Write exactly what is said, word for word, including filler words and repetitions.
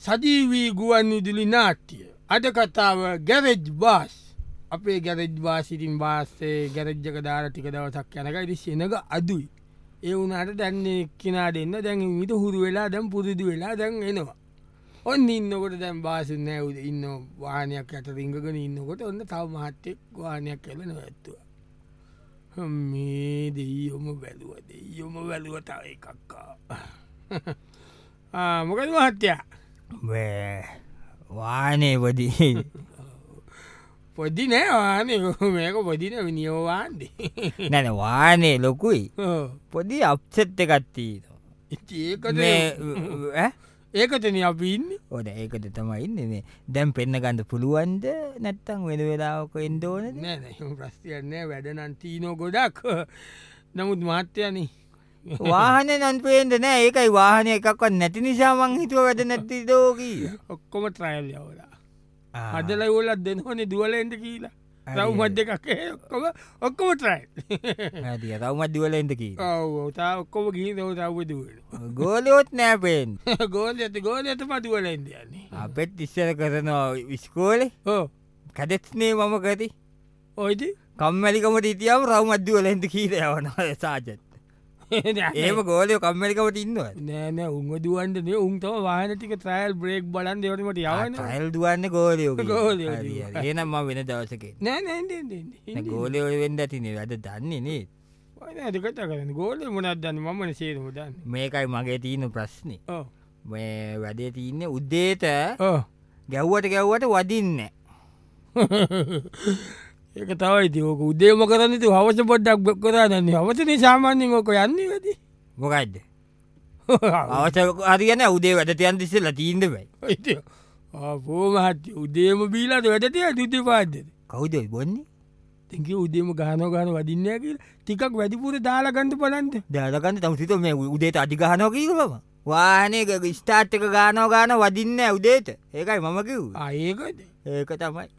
සජීවී ගුවන් විදුලි නාට්‍ය. අද කතාව ගැරෙජ් බාස්. අපේ ගැරෙජ් බාසිටින් බාස්සේ ගැරජ්ජක දාලා ටික දවසක් යනකයි සෙනග අදුයි. ඒ වුණට දැන්නේ කෙනා දෙන්න දැන් විට හුරු වෙලා දැම් පුරුදු වෙලා දැන් එනවා. ඔන්න ඉන්නකොට දැම් බාසු නෑවද ඉන්න වානයක් ඇත රිංගගෙන ඉන්නකොට ඔන්න තව මහත්තෙක් වානයක් කැලන ඇත්තුව. මේ දෙයොම බැලුව දෙයොම වැලුව තව එකක්කා. මොකද මහත්තයා වානේ වදී පොදි නෑ වානය මේක පොදින විනිියෝවාන්දේ නැන වානේ ලොකුයි පොදි අප්සෙට් එකත්තිී ඒකද ඒකතන අපි ඉන්න ඕන ඒකට තමයි ඉන්න දැම් පෙන්න්න ගන්න පුළුවන්ද නැත්තං වෙන වෙලාවක එන්දෝන නෑ ප්‍රස්තියන්නෑ වැඩනන්තිීනෝ ගොඩක් නමුත් මාත්‍යයන වාහන නන්පේන්ද නෑ ඒකයි වාහනය එකක්වත් නැති නිසාමං හිතුව වැඩ නැති දෝකී ඔක්කොම ට්‍රයිල් යවලා අදල ඔලත් දෙනවනේ දුවලෙන්ට කියලා රව් මධ්‍ය එකක් ඔක්කොම ඔක්කොම ට්‍රයිල් රවමත් දුවලෙන්ට කී තා ඔක්කොම ගී දව තව දුව ගෝලයොත් නෑපෙන් ගෝල ඇත ගෝල ඇත පදුවලෙන්ද යන්නේ අපෙත් ඉස්සර කරනවා විස්කෝලේ ඕ කදෙත්නේ මම කති ඔයිද කම්මැලිකමට ඉතියාව රවමත් දුවලෙන්ට කීර යවන සාජත් ඒම ගෝලය කම්මලිකවට ඉන්නවා නෑන උංග දුවන්ටනේ උන්තම වාහනටික ත්‍රයිල් බ්‍රේක් බලන් දෙවටමට යවන ටයිල් දුවන්න ගෝලයෝ ඒනම් වෙන දවසක නෑ ගෝලය වෙන්ඩ තිනේ වැඩ දන්නේ නේ ඇතිකට කරන්න ගෝල මොනත් දන්න මන සේරම දන්න මේකයි මගේ තියන ප්‍රශ්නය මේ වැඩේ තියන්න උද්දේට ගැව්වට ගැව්වට වදින්න ඒක තවයිති ඕක උදේම කරන්නතු හවස පොඩ්ඩක් බක් කරන්නේ හවසන සාමාන්‍යෙන් ඕක යන්නේ වැති මොකයිද අවස අරියන උදේ වැඩටයන් තිස්සල තීන්ද බයි පෝමහත් උදේම බීලාට වැඩටය දුත පාදද කවුදයි බොන්නේ තැක උදේම ගාන ගාන වදින්නය කිය ටිකක් වැඩිපුර දාලාගන්නඩ පලන්ට දාලගන්න තමසිත මේ උදේට අධිගානෝ කියීම වානක ස්ටාට්ක ගානෝ ගාන වදින්න උදේට ඒකයි මම කිව් ඒකද ඒක තමයි